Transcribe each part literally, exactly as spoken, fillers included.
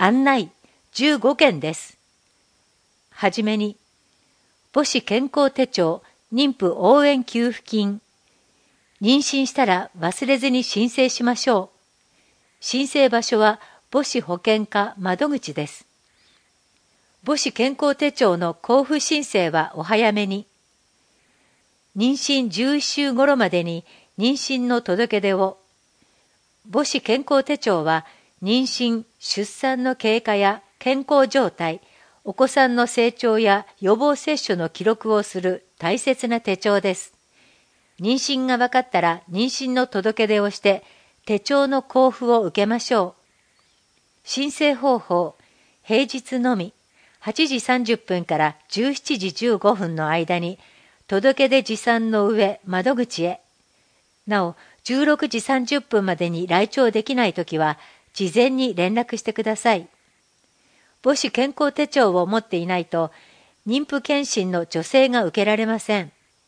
案内じゅうごけんです。はじめに、母子健康手帳妊婦応援給付金。妊娠したら忘れずに申請しましょう。申請場所は母子保健課窓口です。母子健康手帳の交付申請はお早めに。妊娠じゅういっしゅう頃までに妊娠の届け出を。母子健康手帳は妊娠・出産の経過や健康状態、お子さんの成長や予防接種の記録をする大切な手帳です。妊娠が分かったら妊娠の届け出をして手帳の交付を受けましょう。申請方法、平日のみ、はちじさんじゅっぷんからじゅうしちじじゅうごふんの間に届け出持参の上窓口へ。なお、じゅうろくじさんじゅっぷんまでに来庁できないときは事前に連絡してください。母子健康手帳を持っていないと妊婦健診の助成が受けられません。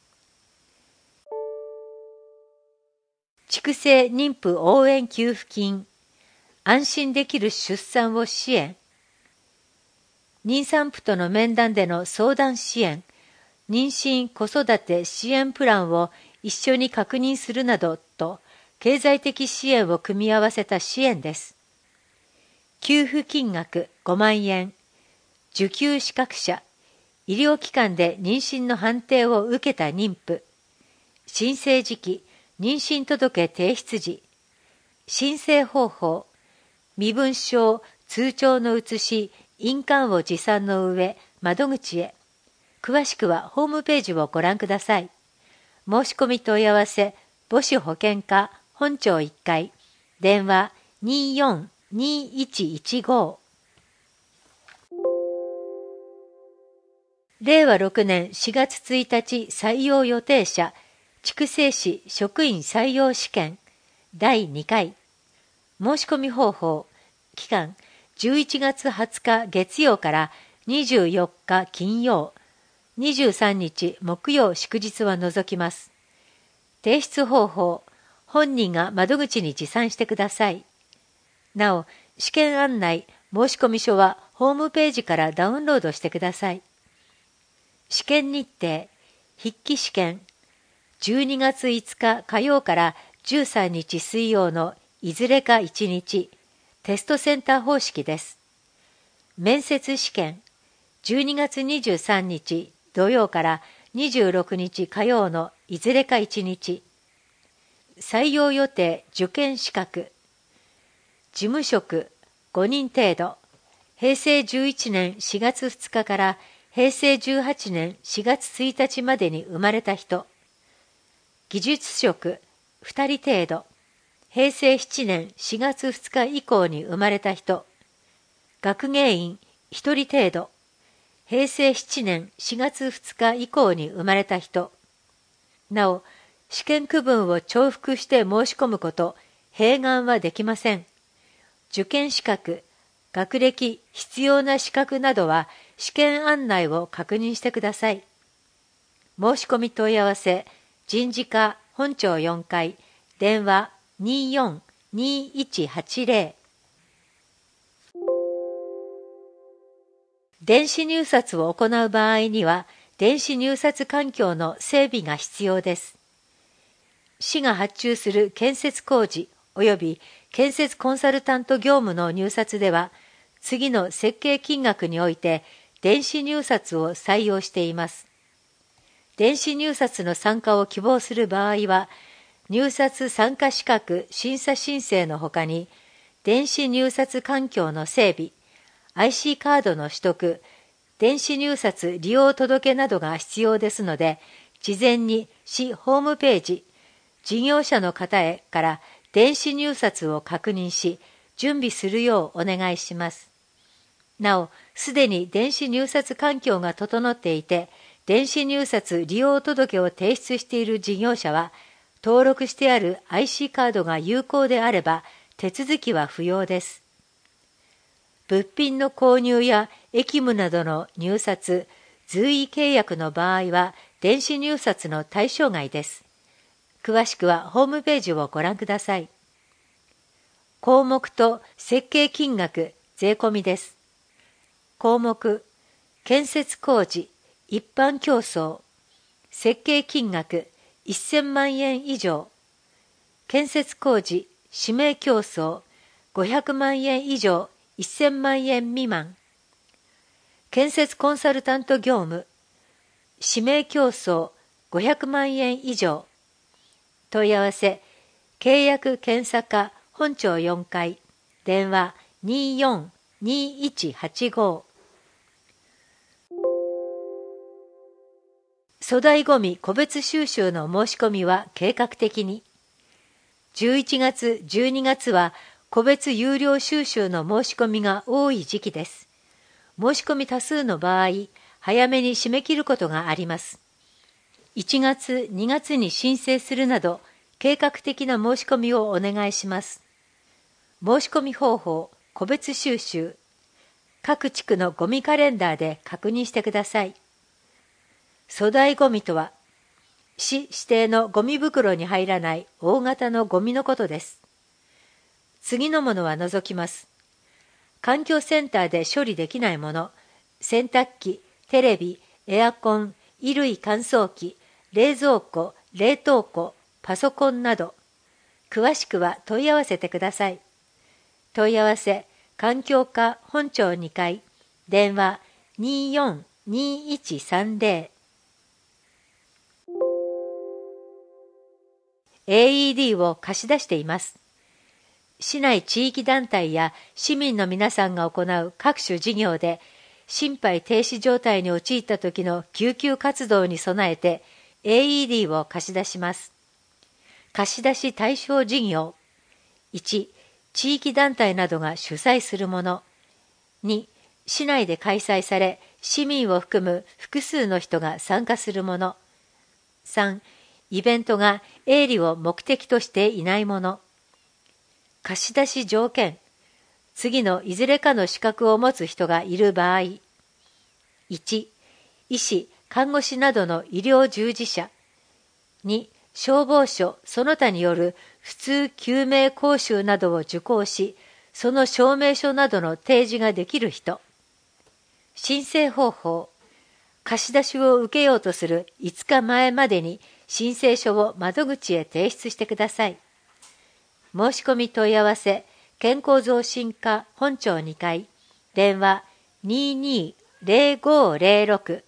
畜生妊婦応援給付金。安心できる出産を支援。妊産婦との面談での相談支援、妊娠子育て支援プランを一緒に確認するなどと経済的支援を組み合わせた支援です。給付金額ごまんえん。受給資格者、医療機関で妊娠の判定を受けた妊婦。申請時期、妊娠届提出時。申請方法、身分証、通帳の写し、印鑑を持参の上、窓口へ。詳しくはホームページをご覧ください。申し込み問い合わせ、母子保健課本庁いっかい、電話にーよんにーいちいちご。れいわろくねんしがつついたち採用予定者、畜生士職員採用試験だいにかい。申し込み方法、期間じゅういちがつはつか月曜からにじゅうよっか金曜、にじゅうさんにち木曜祝日は除きます。提出方法、本人が窓口に持参してください。なお、試験案内、申込書はホームページからダウンロードしてください。試験日程、筆記試験、じゅうにがついつか火曜からじゅうさんにち水曜のいずれかいちにち、テストセンター方式です。面接試験、じゅうにがつにじゅうさんにち土曜からにじゅうろくにち火曜のいずれかいちにち。採用予定受験資格。事務職ごにん程度。へいせいじゅういちねんしがつふつかからへいせいじゅうはちねんしがつついたちまでに生まれた人。技術職ふたり程度。へいせいしちねんしがつふつか以降に生まれた人。学芸員ひとり程度。へいせいしちねんしがつふつか以降に生まれた人。なお、試験区分を重複して申し込むこと、併願はできません。受験資格、学歴、必要な資格などは試験案内を確認してください。申し込み問い合わせ、人事課本庁よんかい、電話にーよんにーいちはちぜろ。電子入札を行う場合には、電子入札環境の整備が必要です。市が発注する建設工事及び建設コンサルタント業務の入札では、次の設計金額において電子入札を採用しています。電子入札の参加を希望する場合は、入札参加資格審査申請のほかに、電子入札環境の整備、アイシー カードの取得、電子入札利用届などが必要ですので、事前に市ホームページ、事業者の方へから電子入札を確認し、準備するようお願いします。なお、すでに電子入札環境が整っていて、電子入札利用届を提出している事業者は、登録してある アイシー カードが有効であれば、手続きは不要です。物品の購入や役務などの入札、随意契約の場合は、電子入札の対象外です。詳しくはホームページをご覧ください。項目と設計金額、 税込みです。項目、建設工事、一般競争、設計金額せんまんえん以上、建設工事、指名競争、ごひゃくまんえん以上せんまんえん未満、建設コンサルタント業務、指名競争ごひゃくまんえん以上、問い合わせ、契約検査課本町よんかい、電話にーよん にーいちはちご。粗大ごみ個別収集の申し込みは計画的に。じゅういちがつ、じゅうにがつは個別有料収集の申し込みが多い時期です。申し込み多数の場合、早めに締め切ることがあります。いちがつ、にがつに申請するなど、計画的な申し込みをお願いします。申し込み方法、個別収集。各地区のゴミカレンダーで確認してください。粗大ゴミとは、市指定のゴミ袋に入らない大型のゴミのことです。次のものは除きます。環境センターで処理できないもの、洗濯機、テレビ、エアコン、衣類乾燥機、冷蔵庫、冷凍庫、パソコンなど、詳しくは問い合わせてください。問い合わせ、環境課本町にかい、電話にーよん にーいちさんぜろ。エーイーディー を貸し出しています。市内地域団体や市民の皆さんが行う各種事業で、心肺停止状態に陥った時の救急活動に備えて エーイーディー を貸し出します。貸し出し対象事業。いち、地域団体などが主催するもの。に、市内で開催され、市民を含む複数の人が参加するもの。さん、イベントが営利を目的としていないもの。貸し出し条件。次のいずれかの資格を持つ人がいる場合。いち、医師、看護師などの医療従事者。に、消防署、その他による普通救命講習などを受講し、その証明書などの提示ができる人。申請方法。貸し出しを受けようとするいつかまえまでに申請書を窓口へ提出してください。申し込み問い合わせ、健康増進課本町にかい、電話にーにーぜろごぜろろく。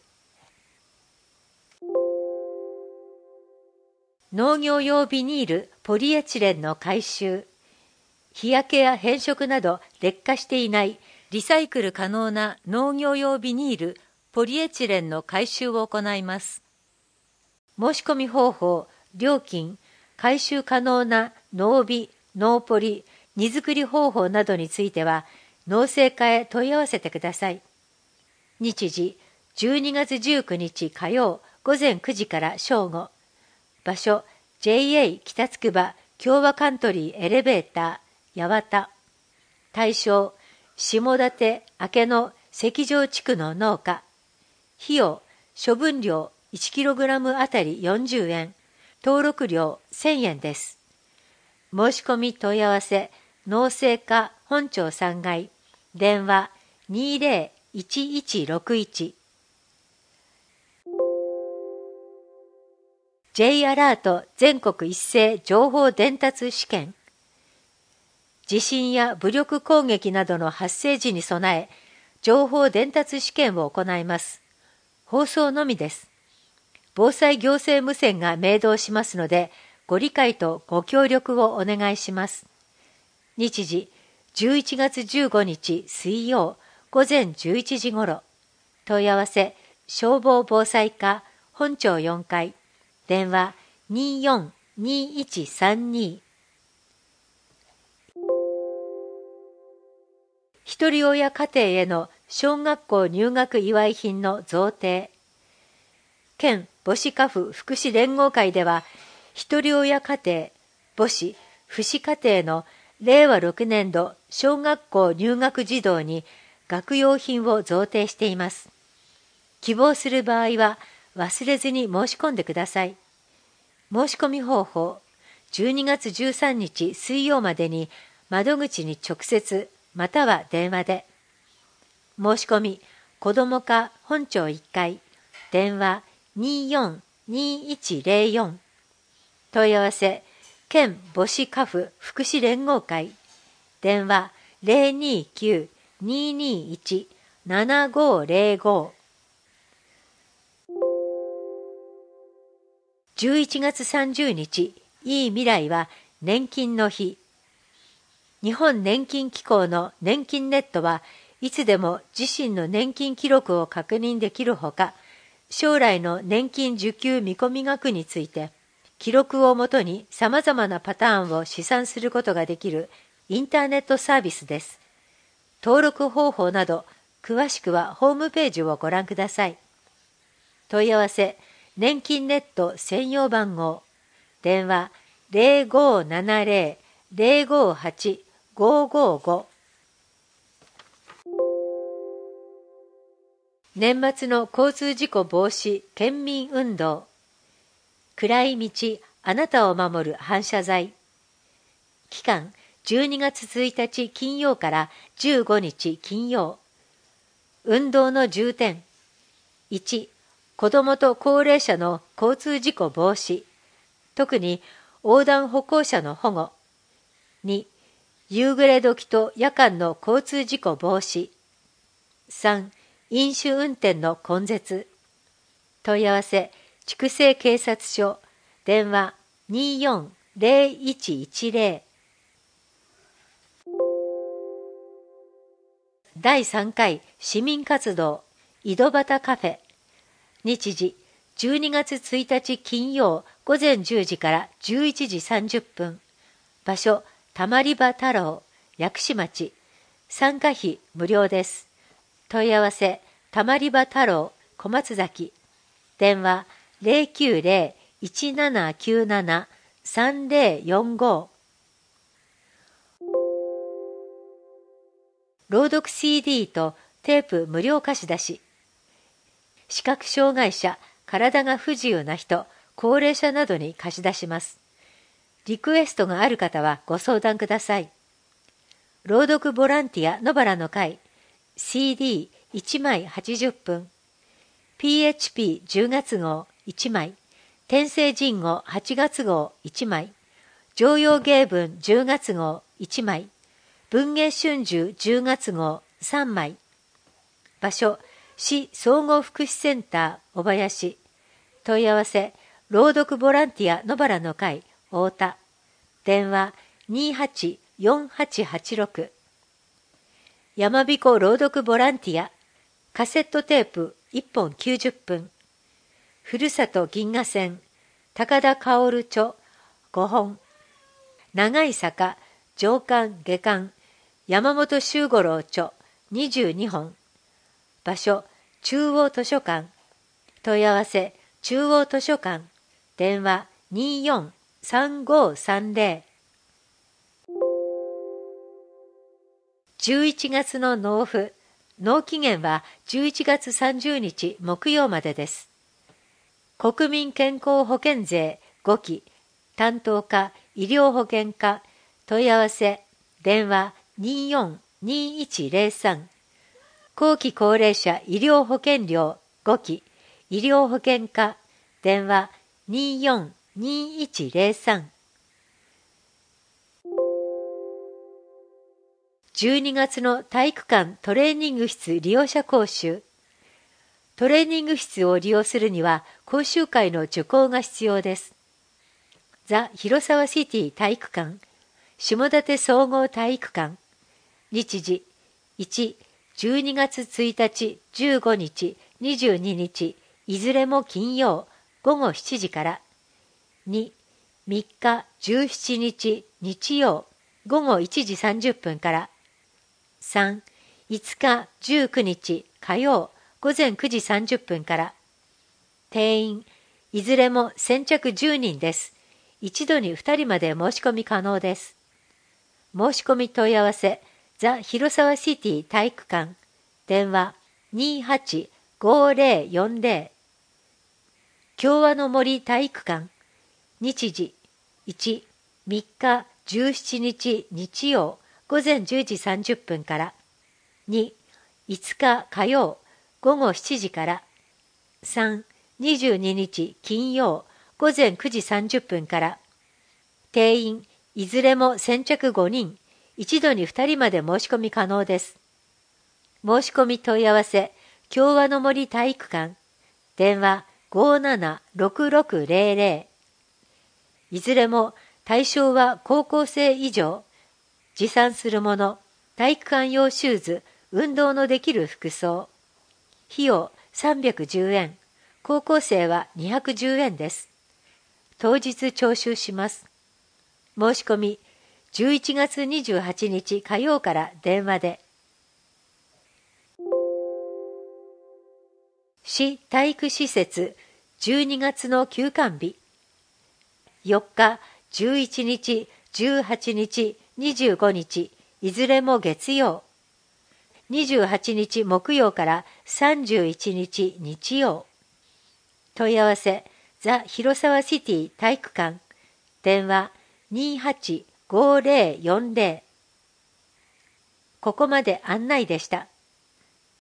農業用ビニール、ポリエチレンの回収。日焼けや変色など劣化していないリサイクル可能な農業用ビニール、ポリエチレンの回収を行います。申し込み方法、料金、回収可能な農ビ、農ポリ、荷造り方法などについては、農政課へ問い合わせてください。日時、じゅうにがつじゅうくにち火曜午前くじから正午。場所、ジェイエー 北つくば共和カントリーエレベーター、八幡。対象、下館、明野、石城地区の農家。費用、処分料いちキログラム あたりよんじゅうえん、登録料せんえんです。申し込み問い合わせ、農政課本町さんがい、電話にーぜろいちいちろくいち。J アラート全国一斉情報伝達試験。地震や武力攻撃などの発生時に備え、情報伝達試験を行います。放送のみです。防災行政無線が明導しますので、ご理解とご協力をお願いします。日時、じゅういちがつじゅうごにち水曜午前じゅういちじ頃。問い合わせ、消防防災課本町よんかい、電話にーよん にーいちさんに。ひとり親家庭への小学校入学祝い品の贈呈。県母子家父福祉連合会では、ひとり親家庭、母子、父子家庭のれいわろくねんど小学校入学児童に学用品を贈呈しています。希望する場合は忘れずに申し込んでください。申し込み方法、じゅうにがつじゅうさんにち水曜までに窓口に直接または電話で。申し込み、子ども課本庁いっかい、電話 にーよんにーいちゼロよん。問い合わせ、県母子家父福祉連合会、電話 ゼロにーきゅう にーにーいち ななごーゼロご。じゅういちがつさんじゅうにち、いい未来は年金の日。日本年金機構の年金ネットはいつでも自身の年金記録を確認できるほか、将来の年金受給見込み額について、記録をもとに様々なパターンを試算することができるインターネットサービスです。登録方法など、詳しくはホームページをご覧ください。問い合わせ、年金ネット専用番号、電話 ゼロごーななゼロ ゼロごーはち ごーごーご。年末の交通事故防止県民運動。暗い道、あなたを守る反射材。期間、じゅうにがつついたち金曜からじゅうごにち金曜。運動の重点。いち、子どもと高齢者の交通事故防止。特に横断歩行者の保護。に、夕暮れ時と夜間の交通事故防止。さん、飲酒運転の根絶。問い合わせ、筑西警察署、電話 にーよんゼロいちいちゼロ。だいさんかい市民活動、井戸端カフェ。日時、じゅうにがつついたち金曜午前じゅうじからじゅういちじさんじゅっぷん。場所、たまり場太郎、薬師町。参加費無料です。問い合わせ、たまり場太郎、小松崎。電話 ゼロきゅうゼロ いちななきゅうなな さんゼロよんご。朗読 シーディー とテープ無料貸し出し。視覚障害者、体が不自由な人、高齢者などに貸し出します。リクエストがある方はご相談ください。朗読ボランティア野原の会、シーディーいち 枚はちじゅっぷん、ピーエイチピーじゅうがつ号いちまい、天聖人語はちがつ号いちまい、常陽芸文じゅうがつ号いちまい、文藝春秋じゅうがつ号さんまい。場所、市総合福祉センター小林。問い合わせ、朗読ボランティア野原の会太田。電話 にーはちよんはちはちろく。やまびこ朗読ボランティア、カセットテープいっぽんきゅうじゅっぷん。ふるさと銀河線、高田薫著ごほん。長い坂、上巻下巻、山本周五郎著にじゅうにほん。場所、中央図書館。問い合わせ、中央図書館。電話 にーよんさんごさんゼロ。じゅういちがつの納付。納期限はじゅういちがつさんじゅうにち木曜までです。国民健康保険税ごき、担当課医療保険課。問い合わせ、電話 にーよんにーいちゼロさん。後期高齢者医療保険料ごき、医療保険課。電話 にーよんにーいちゼロさん。じゅうにがつの体育館トレーニング室利用者講習。トレーニング室を利用するには講習会の受講が必要です。ザ・広沢シティ体育館、下館総合体育館。日時、いち、じゅうにがつついたち、じゅうごにち、にじゅうににち、いずれも金曜、ごごしちじから。に、みっか、じゅうしちにち、日曜、ごごいちじさんじゅっぷんから。さん、いつか、じゅうくにち、火曜、ごぜんくじさんじゅっぷんから。定員、いずれも先着じゅうにんです。一度にふたりまで申し込み可能です。申し込み問い合わせ、ザ・広沢シティ体育館。電話 にーはちごゼロよんゼロ。共和の森体育館。日時、いち、みっか、じゅうしちにち日曜、 午前じゅうじさんじゅっぷんから。に、いつか火曜午後しちじから。さん、にじゅうににち金曜午前くじさんじゅっぷんから。定員、いずれも先着ごにん、一度にふたりまで申し込み可能です。申し込み問い合わせ、共和の森体育館、電話 ごーななろくろくぜろぜろ。いずれも対象は高校生以上、持参するもの、体育館用シューズ、運動のできる服装。費用さんびゃくじゅうえん、高校生はにひゃくじゅうえんです。当日徴収します。申し込み、じゅういちがつにじゅうはちにち火曜から電話で。市体育施設じゅうにがつの休館日。よっか、じゅういちにち、じゅうはちにち、にじゅうごにち、いずれも月曜。にじゅうはちにち木曜からさんじゅういちにち日曜。問い合わせ、ザ・広沢シティ体育館。電話 にーはちごーぜろよんぜろ。ここまで案内でした。